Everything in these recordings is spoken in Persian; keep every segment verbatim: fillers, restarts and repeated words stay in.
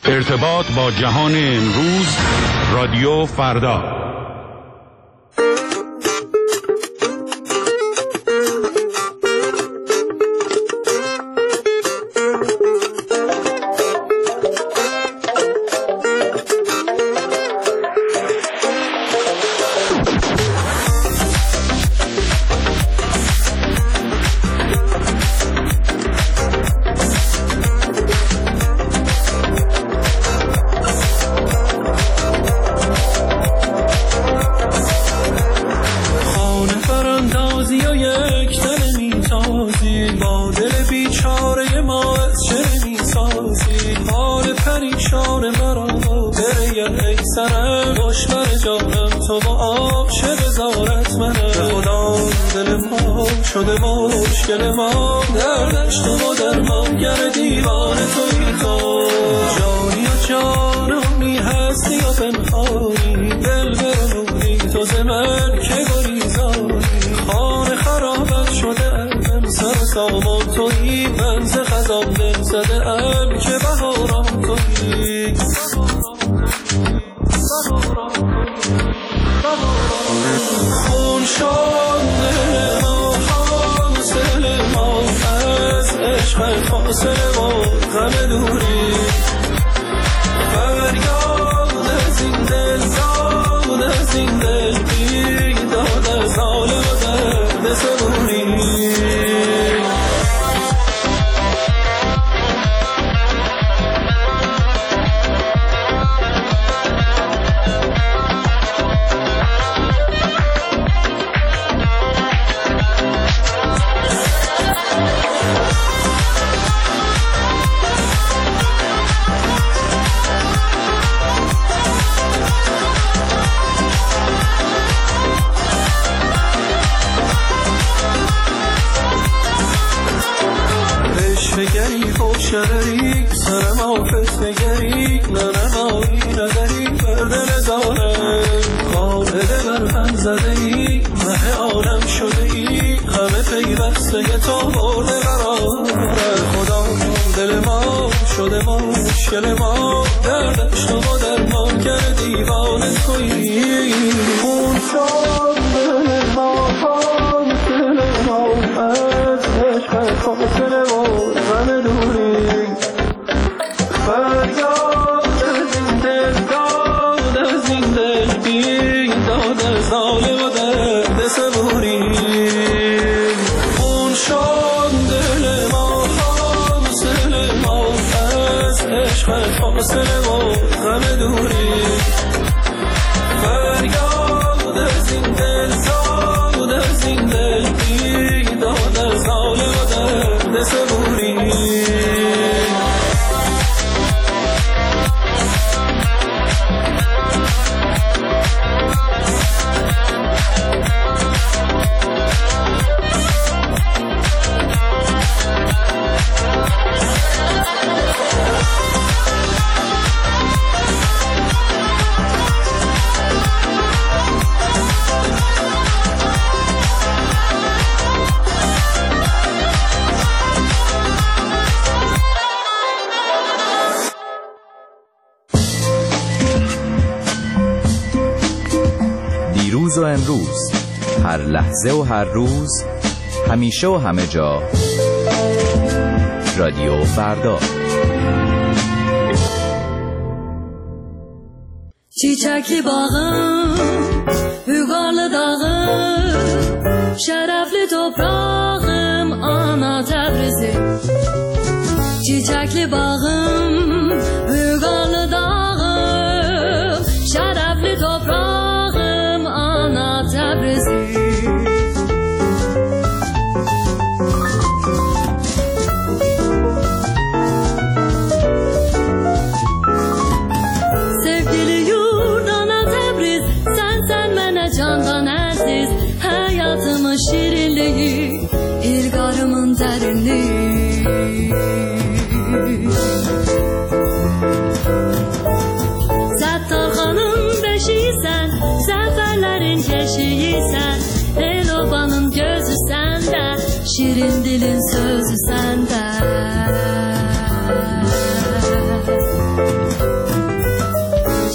ارتباط با جهان امروز، رادیو فردا. شده مشکل ما دردش تو و درمانگر دیوان توی تو، جانی و جانمی هستی و پنهانی، دل برنوری تو زمن که گریزانی، خانه خرابت شده ام سر سامان توی، من ز خزان دل زده ام که بهاران توی، خون شد دل ما، حاصل ما از عشق فاصله و غم دوری، فریاد از این دل زاد از این دل بیداد از حال و درد صبوری. شرری سرم آفت نگری نرمایی نداری برده نزارم، قابل بر هم زده ای مه عالم شده ای، همه پیوسته تو برده قرار، خدا دل ما شده مشکل ما دردش تو و درمان کرد دیوان تویی، خون شد دل ما حاصل ما از عشق فاصله و غم دوری، فریاد از این دل داد از این دل بیداد از حال و درد صبوری، خون شد دل ما حاصل ما از عشق فاصله و غم دوری، فریاد از این دل داد از این دل بیداد از حال و درد صبوری. دیروز و امروز، هر لحظه و هر روز، همیشه و همه جا، رادیو فردا. Çiçekli bağım, hügarlı dağım, şerefli toprağım, ana Tebrizim. Çiçekli bağım, hügarlı dağım, şerefli toprağım, ana Tebrizim. Candan aziz hayatımın şirinliği, ilgarımın derinliği.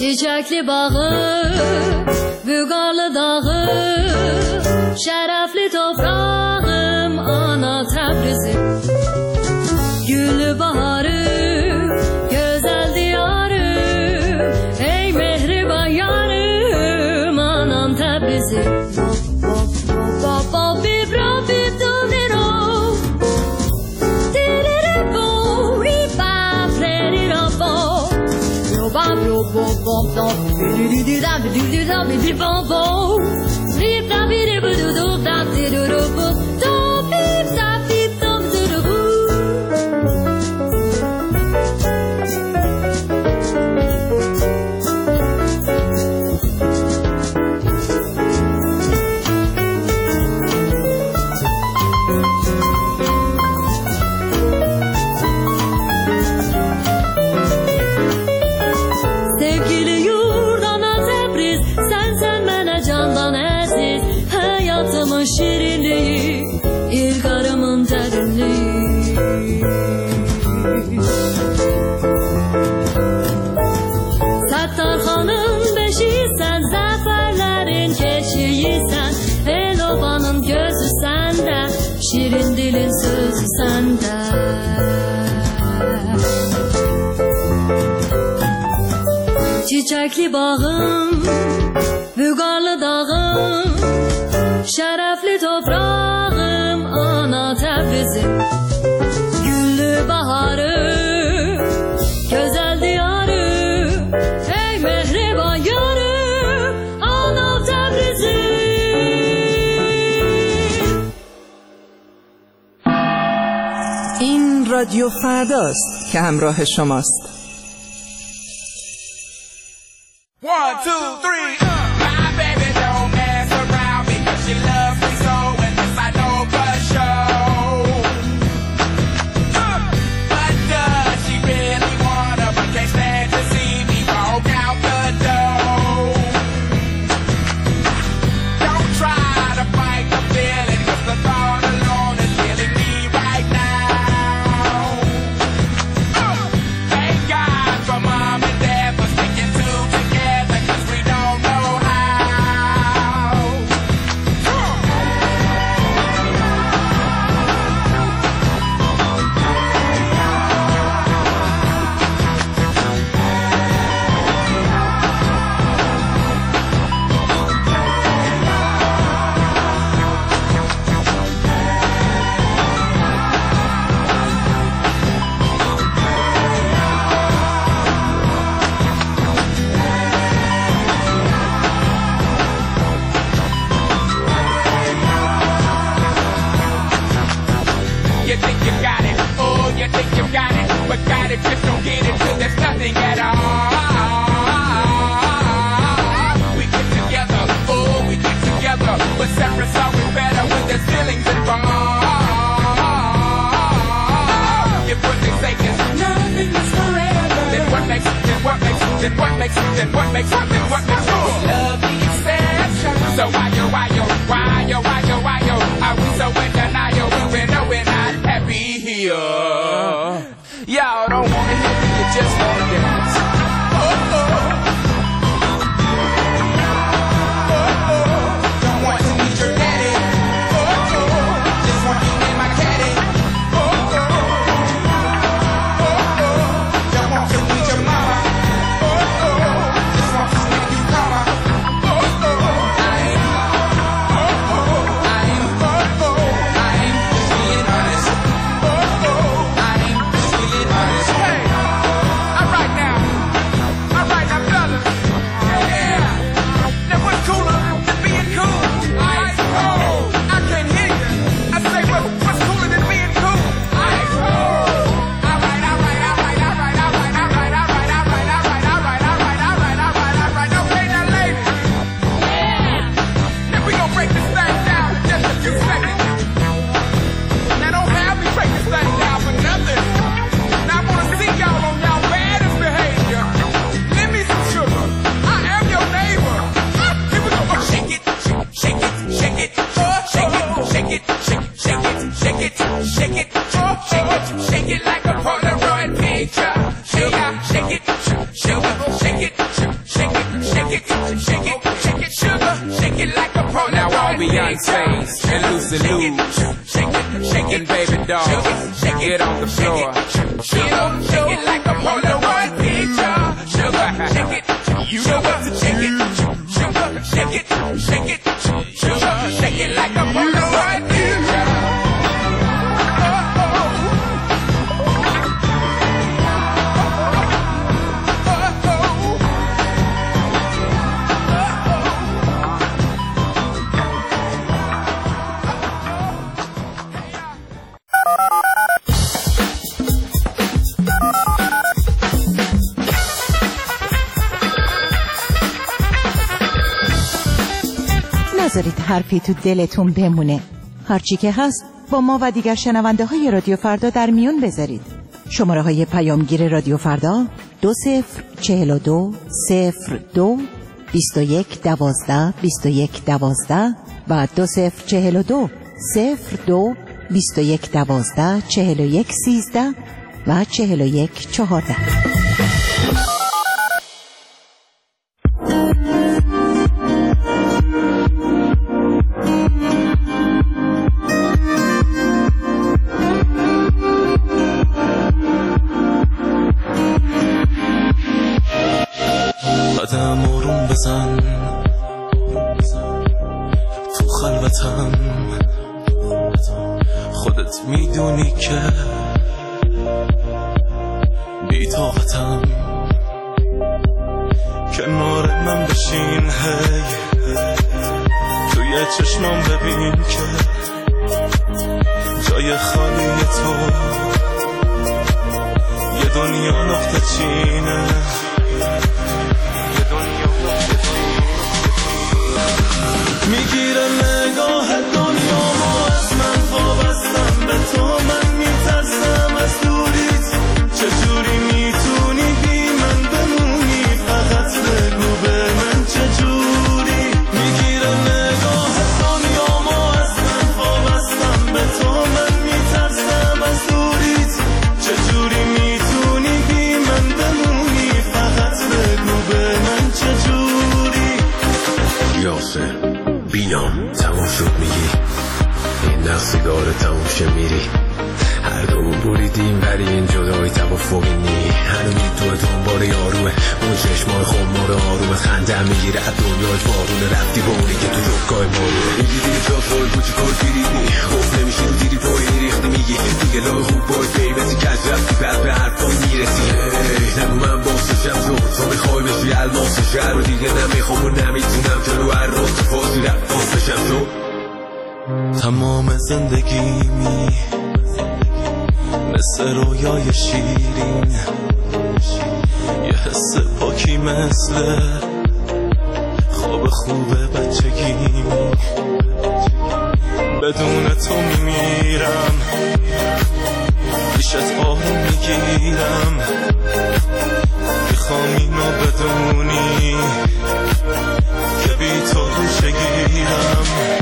Çiçekli bağı, Vügarlı dağı, şerefli toprağım ana Tebrizim. Güllü baharı, güzel diyarım, ey mehriban yarım anam Tebrizim. Şirinliği, İlgarımın derinliği. Settarxanın beşi sen, zaferlerin keşiği sen, Elovanın gözü sende, şirin dilin sözü sende. Çiçekli bağım, Vügarlı dağım, şerefli toprağım ana Tebrizim. Güllü baharı, güzel diyarı, ey mehriban yarı ana Tebrizim. این رادیو فرداست که همراه شماست. One, two, three, uh. My baby don't mess around because she loves me so, and this I know for sure. Uh. But does she really wanna, but can't stand to see me walk out the door? Don't try to fight the feeling, 'cause the thought alone is killing me right now. Uh. Thank God for mom and dad for sticking two together, 'cause we don't know how. You think you got it, oh, you think you got it, but got it, just don't get it till there's nothing at all. We get together, oh, we get together, but separate's always better when there's feelings involved. If what they say is nothing is forever, then what makes, then what makes, then what makes, then what makes, then what makes love the exception? So why yo, why yo, why yo, why yo, why yo, are we so in denial when we know we're not happy here? Y'all don't wanna hear me, you just wanna dance. Oh, oh. Oh, oh. Don't want to meet your daddy. Oh, oh. Just want you in my caddy. Oh, oh. Oh, oh. Don't want to meet your mama. Oh, oh. Just want to make you come. Oh, oh. I ain't. Oh, oh. I ain't. Oh, oh. I ain't just being honest. Oh, oh. shake it, shake it, shake it, sugar, shake it like a pro. Now all Beyonce's and Lucy Lou, shake it, shake it, baby doll, get on the floor, sugar, shake it like a Polaroid picture, sugar, shake it, you know what to shake it, sugar, shake it, shake it, sugar, shake it like a Polaroid picture. نذارید حرفی تو دلتون بمونه. هرچی که هست با ما و دیگر شنونده های رادیو فردا در میون بذارید. شماره های پیامگیر رادیو فردا دو صفر چهل و دو صفر دو بیست و یک دوازده بیست و یک دوازده و دو صفر چهل و دو صفر دو بیست و یک دوازده چهل و یک سیزده و چهل و یک چهارده. قدم آروم بزن تو خلوتم، خودت میدونی که بی‌طاقتم. کنار من بشین هی توی چشمام ببین که جای خالی تو یه دنیا نقطه چینه. میگیره نگاه دنیامو از من، وابستم به تو، من میترسم از دوریت. چجوری میتونی بی من بمونی؟ فقط بگو به من چجوری. میگیره نگاه دنیامو از من، وابستم به تو، من میترسم از دوریت. چجوری میتونی بی من بمونی؟ فقط بگو به من چجوری. یاسر بینام تموم شد میگی، این نقصیگار تموم شه میری. هر دو بریدیم ولی این جدایی توافقی نی. هنوز تو دنبال یاروه اون چشمای خمار آرومه. خنده میگیره از دنیای بارونه، رفتی با اونی که تو جبگاه مارونه. میگی دیگه جا فای بوچی کار بیریدی، خوب نمیشه دیری پایی ریختی. میگی دیگه لای خوب باید بیوزی کج رفتی بعد به حرفای میرسی. نگو من باسشم زود تو میخوای بشی الماس شهر و دیگه نمیخوام و نمیتونم جلو هر روز تفاصی رفت بشم زود. تمام زندگیمی مثل رویای شیرین، یه حس پاکی مثل خواب خوب بچگیمی. بدون تو میمیرم، پیشت آروم میگیرم. میخوام اینو بدونی که بی تو روشه گیرم.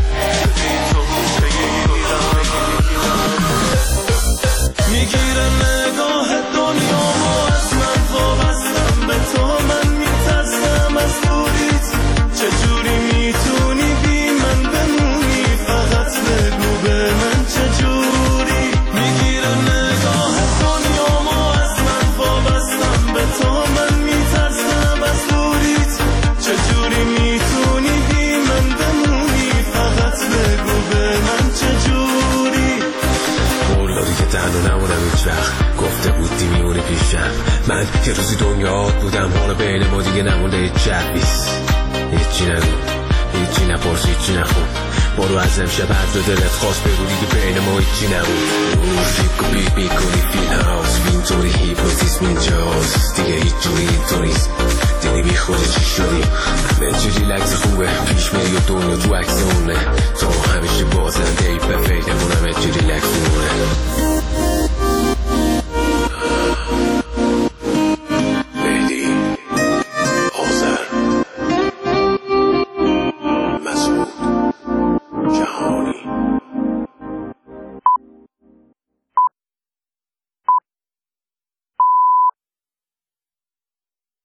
میگیره نگاه دنیامو از من، وابستم به تو، من میترسم از دوریت. چجوری میتونی بی من بمونی؟ فقط بگو به من چجوری. میگیره نگاه دنیامو از من، وابستم به تو، من میترسم از دوریت. چجوری میتونی بی من بمونی؟ فقط بگو به من چجوری. مولا دیگه تنها نمونم هیچ وقت، گفته بودی میمونی پیشم. من که روزی دنیات بودم، حالا بین ما دیگه نمونده هیچ جبیست. هیچی نگو، هیچی نپرس، هیچی نخون. برو از امشب هر دو دلت خواست بگو دیگه بین ما هیچی نبود. موزیک و بیت میکنی فیل هاوس، اینطوری هیپنوتیزم اینجاست دیگه هیچ جوری اینطوریست. دیدی بی خودت چی شدی؟ همه چی ریلکس خوبه، پیش میری و دنیا تو عکس اونه. تو همیشه بازنده ای به فکرمون همه چی ریلکس میمونه.